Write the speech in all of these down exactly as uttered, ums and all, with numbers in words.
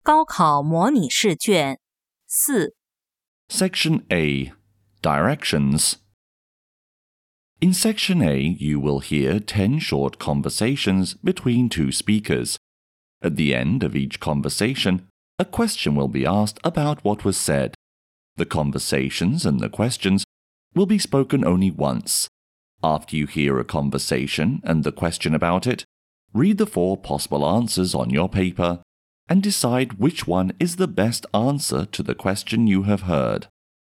高考模拟试卷四 Section A. Directions. In Section A, you will hear ten short conversations between two speakers. At the end of each conversation, a question will be asked about what was said. The conversations and the questions will be spoken only once. After you hear a conversation and the question about it, read the four possible answers on your paper and decide which one is the best answer to the question you have heard.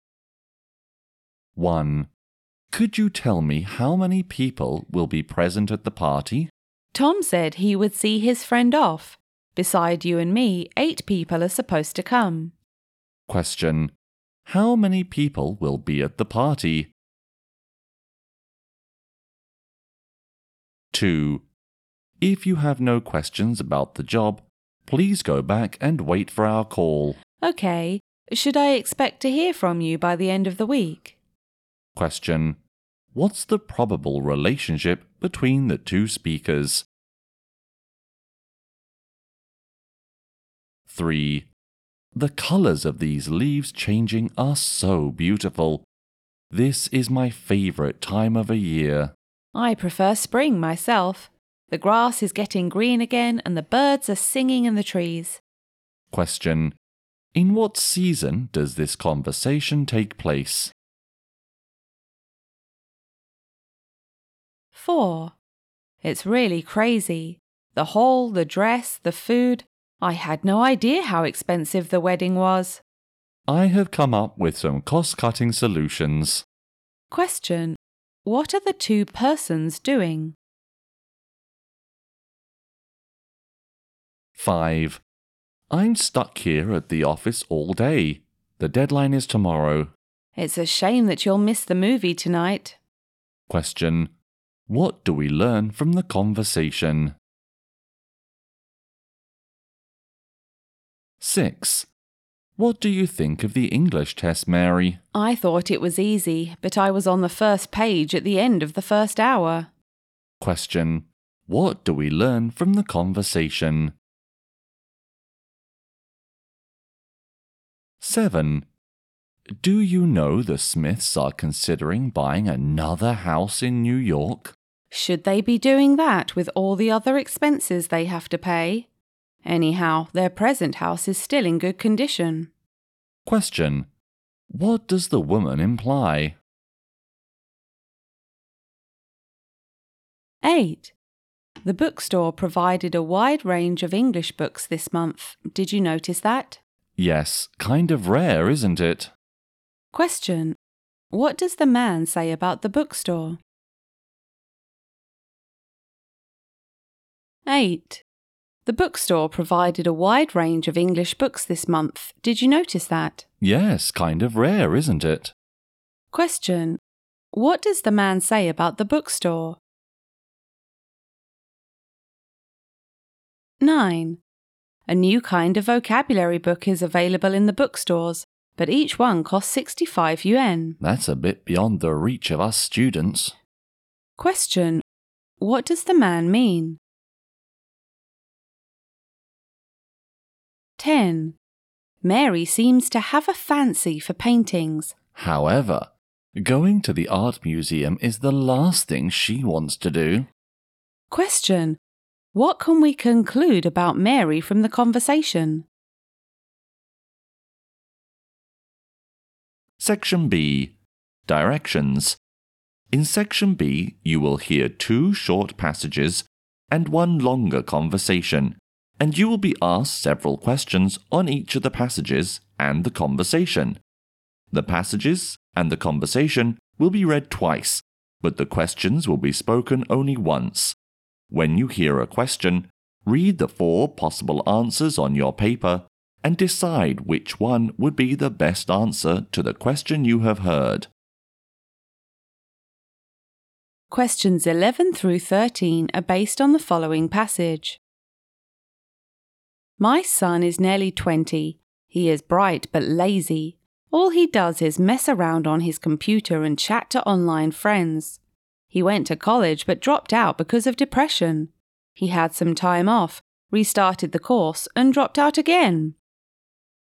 one. Could you tell me how many people will be present at the party? Tom said he would see his friend off. Beside you and me, eight people are supposed to come. Question. How many people will be at the party? two. If you have no questions about the job, please go back and wait for our call. Okay, should I expect to hear from you by the end of the week? Question. What's the probable relationship between the two speakers? three. The colors of these leaves changing are so beautiful. This is my favorite time of a year. I prefer spring myself. The grass is getting green again and the birds are singing in the trees. Question. In what season does this conversation take place? four. It's really crazy. The hall, the dress, the food. I had no idea how expensive the wedding was. I have come up with some cost-cutting solutions. Question. What are the two persons doing? five. I'm stuck here at the office all day. The deadline is tomorrow. It's a shame that you'll miss the movie tonight. Question. What do we learn from the conversation? six. What do you think of the English test, Mary? I thought it was easy, but I was on the first page at the end of the first hour. Question. What do we learn from the conversation? seven. Do you know the Smiths are considering buying another house in New York? Should they be doing that with all the other expenses they have to pay? Anyhow, their present house is still in good condition. Question. What does the woman imply? eight. The bookstore provided a wide range of English books this month. Did you notice that? Yes, kind of rare, isn't it? Question. What does the man say about the bookstore? eight. The bookstore provided a wide range of English books this month. Did you notice that? Yes, kind of rare, isn't it? Question. What does the man say about the bookstore? nine. A new kind of vocabulary book is available in the bookstores, but each one costs sixty-five yuan. That's a bit beyond the reach of us students. Question. What does the man mean? ten. Mary seems to have a fancy for paintings. However, going to the art museum is the last thing she wants to do. Question. What can we conclude about Mary from the conversation? Section B. Directions. In Section B, you will hear two short passages and one longer conversation, and you will be asked several questions on each of the passages and the conversation. The passages and the conversation will be read twice, but the questions will be spoken only once. When you hear a question, read the four possible answers on your paper and decide which one would be the best answer to the question you have heard. Questions eleven through thirteen are based on the following passage. My son is nearly twenty. He is bright but lazy. All he does is mess around on his computer and chat to online friends. He went to college but dropped out because of depression. He had some time off, restarted the course, and dropped out again.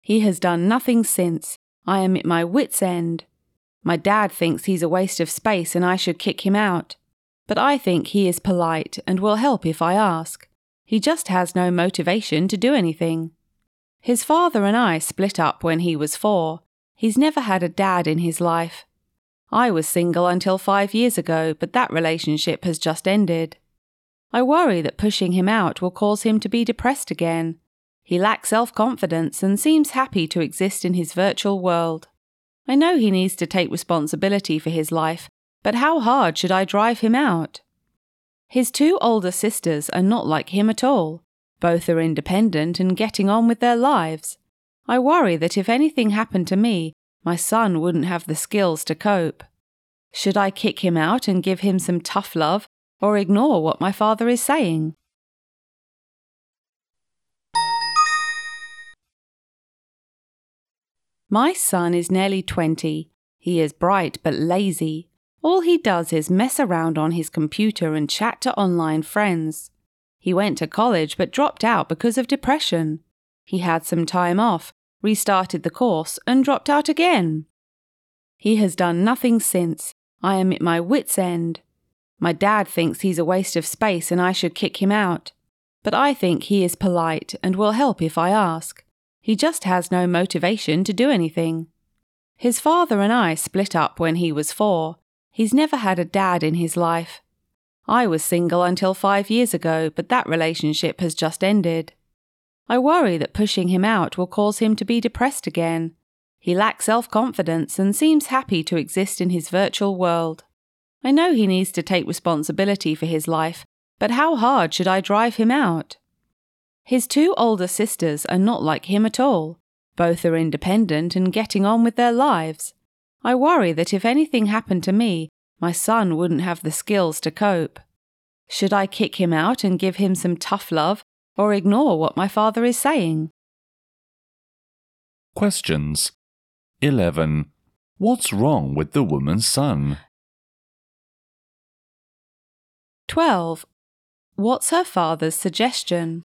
He has done nothing since. I am at my wit's end. My dad thinks he's a waste of space and I should kick him out. But I think he is polite and will help if I ask. He just has no motivation to do anything. His father and I split up when he was four. He's never had a dad in his life. I was single until five years ago, but that relationship has just ended. I worry that pushing him out will cause him to be depressed again. He lacks self-confidence and seems happy to exist in his virtual world. I know he needs to take responsibility for his life, but how hard should I drive him out? His two older sisters are not like him at all. Both are independent and getting on with their lives. I worry that if anything happened to me, my son wouldn't have the skills to cope. Should I kick him out and give him some tough love, or ignore what my father is saying? My son is nearly twenty. He is bright but lazy. All he does is mess around on his computer and chat to online friends. He went to college but dropped out because of depression. He had some time off, restarted the course, and dropped out again. He has done nothing since. I am at my wit's end. My dad thinks he's a waste of space and I should kick him out. But I think he is polite and will help if I ask. He just has no motivation to do anything. His father and I split up when he was four. He's never had a dad in his life. I was single until five years ago, but that relationship has just ended. I worry that pushing him out will cause him to be depressed again. He lacks self-confidence and seems happy to exist in his virtual world. I know he needs to take responsibility for his life, but how hard should I drive him out? His two older sisters are not like him at all. Both are independent and getting on with their lives. I worry that if anything happened to me, my son wouldn't have the skills to cope. Should I kick him out and give him some tough love, or ignore what my father is saying? Questions. eleven. What's wrong with the woman's son? twelve. What's her father's suggestion?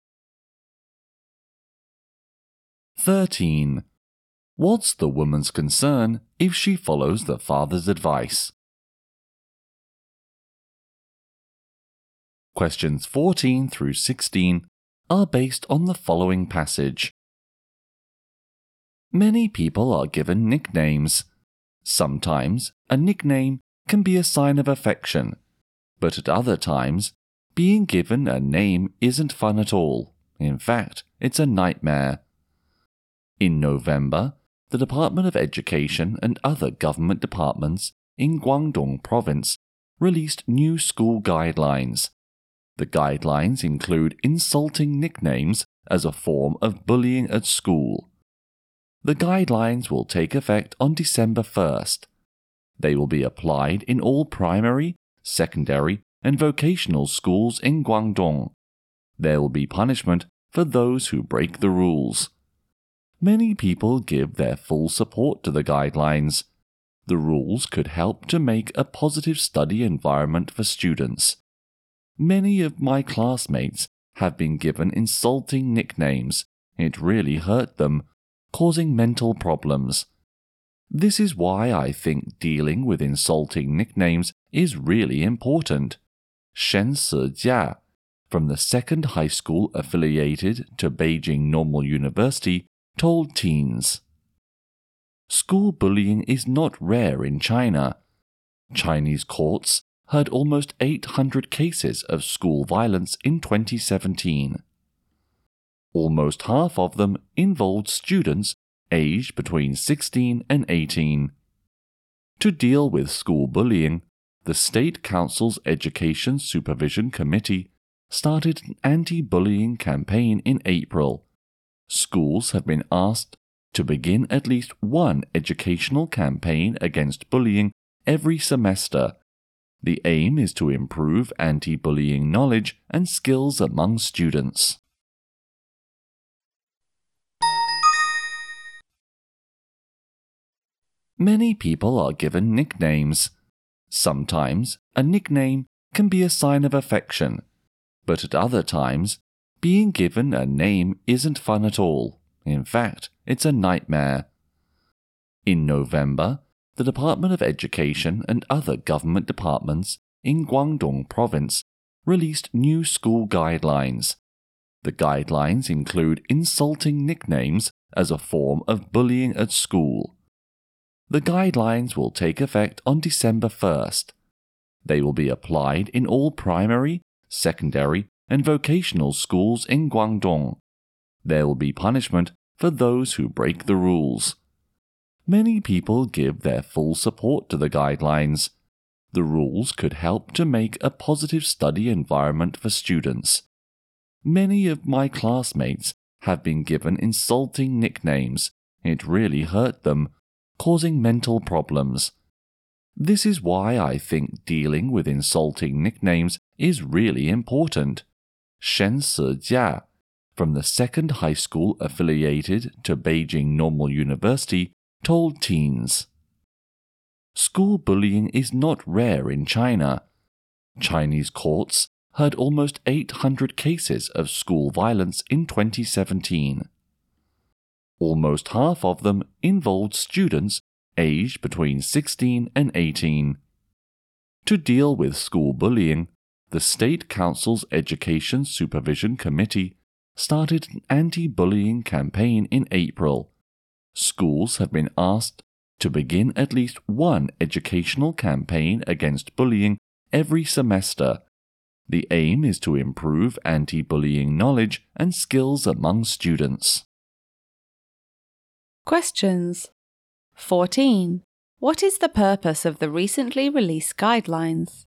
thirteen. What's the woman's concern if she follows the father's advice? Questions fourteen through sixteen are based on the following passage. Many people are given nicknames. Sometimes a nickname can be a sign of affection, but at other times, being given a name isn't fun at all. In fact, it's a nightmare. In November, the Department of Education and other government departments in Guangdong Province released new school guidelines. The guidelines include insulting nicknames as a form of bullying at school. The guidelines will take effect on December first. They will be applied in all primary, secondary, and vocational schools in Guangdong. There will be punishment for those who break the rules. Many people give their full support to the guidelines. The rules could help to make a positive study environment for students. Many of my classmates have been given insulting nicknames. It really hurt them, causing mental problems. This is why I think dealing with insulting nicknames is really important. Shen Sijia, from the second high school affiliated to Beijing Normal University, told teens. School bullying is not rare in China. Chinese courts heard almost eight hundred cases of school violence in twenty seventeen. Almost half of them involved students aged between sixteen and eighteen. To deal with school bullying, the State Council's Education Supervision Committee started an anti-bullying campaign in April. Schools have been asked to begin at least one educational campaign against bullying every semester. The aim is to improve anti-bullying knowledge and skills among students. Many people are given nicknames. Sometimes a nickname can be a sign of affection, but at other times, being given a name isn't fun at all. In fact, it's a nightmare. In November, the Department of Education and other government departments in Guangdong Province released new school guidelines. The guidelines include insulting nicknames as a form of bullying at school. The guidelines will take effect on December first. They will be applied in all primary, secondary, and vocational schools in Guangdong. There will be punishment for those who break the rules. Many people give their full support to the guidelines. The rules could help to make a positive study environment for students. Many of my classmates have been given insulting nicknames. It really hurt them, causing mental problems. This is why I think dealing with insulting nicknames is really important. Shen Sijia, from the second high school affiliated to Beijing Normal University, told teens. School bullying is not rare in China. Chinese courts heard almost eight hundred cases of school violence in twenty seventeen. Almost half of them involved students aged between sixteen and eighteen. To deal with school bullying, the State Council's Education Supervision Committee started an anti-bullying campaign in April. Schools have been asked to begin at least one educational campaign against bullying every semester. The aim is to improve anti-bullying knowledge and skills among students. Questions. fourteen. What is the purpose of the recently released guidelines?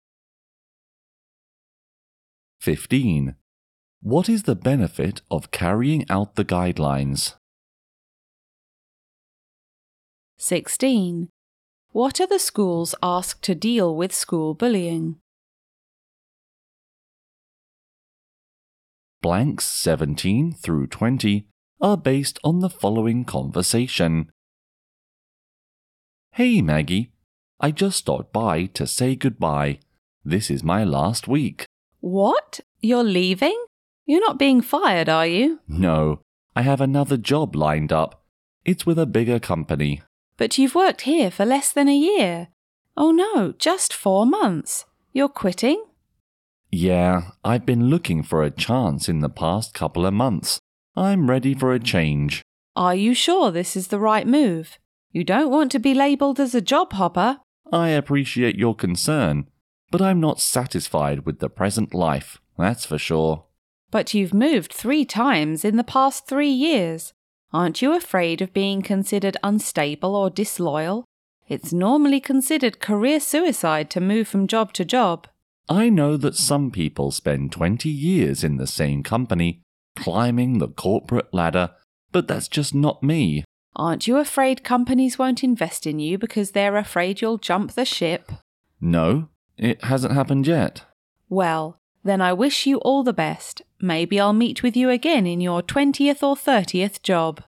fifteen. What is the benefit of carrying out the guidelines? sixteen. What are the schools asked to deal with school bullying? Blanks seventeen through twenty are based on the following conversation. Hey Maggie, I just stopped by to say goodbye. This is my last week. What? You're leaving? You're not being fired, are you? No, I have another job lined up. It's with a bigger company. But you've worked here for less than a year. Oh no, just four months. You're quitting? Yeah, I've been looking for a chance in the past couple of months. I'm ready for a change. Are you sure this is the right move? You don't want to be labelled as a job hopper. I appreciate your concern, but I'm not satisfied with the present life, that's for sure. But you've moved three times in the past three years. Aren't you afraid of being considered unstable or disloyal? It's normally considered career suicide to move from job to job. I know that some people spend twenty years in the same company, climbing the corporate ladder, but that's just not me. Aren't you afraid companies won't invest in you because they're afraid you'll jump the ship? No, it hasn't happened yet. Well, then I wish you all the best. Maybe I'll meet with you again in your twentieth or thirtieth job.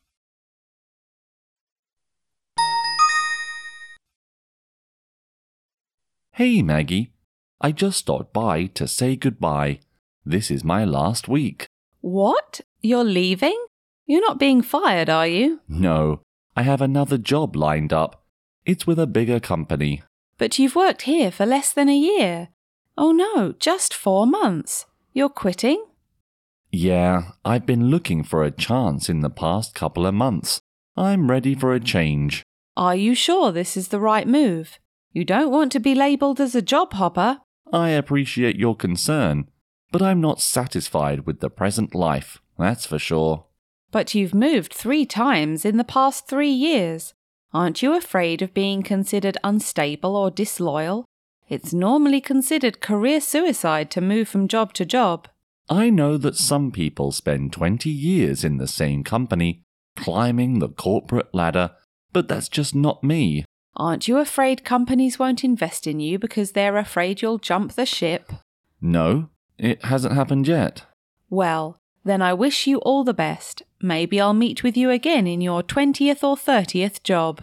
Hey Maggie, I just stopped by to say goodbye. This is my last week. What? You're leaving? You're not being fired, are you? No, I have another job lined up. It's with a bigger company. But you've worked here for less than a year. Oh no, just four months. You're quitting? Yeah, I've been looking for a chance in the past couple of months. I'm ready for a change. Are you sure this is the right move? You don't want to be labelled as a job hopper. I appreciate your concern, but I'm not satisfied with the present life, that's for sure. But you've moved three times in the past three years. Aren't you afraid of being considered unstable or disloyal? It's normally considered career suicide to move from job to job. I know that some people spend twenty years in the same company, climbing the corporate ladder, but that's just not me. Aren't you afraid companies won't invest in you because they're afraid you'll jump the ship? No, it hasn't happened yet. Well, then I wish you all the best. Maybe I'll meet with you again in your twentieth or thirtieth job.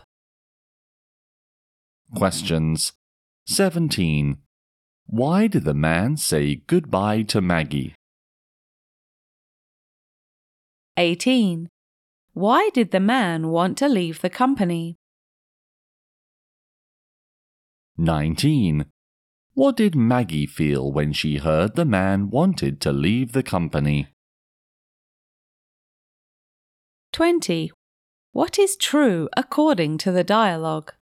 Questions. seventeen. Why did the man say goodbye to Maggie? eighteen. Why did the man want to leave the company? nineteen. What did Maggie feel when she heard the man wanted to leave the company? twenty. What is true according to the dialogue?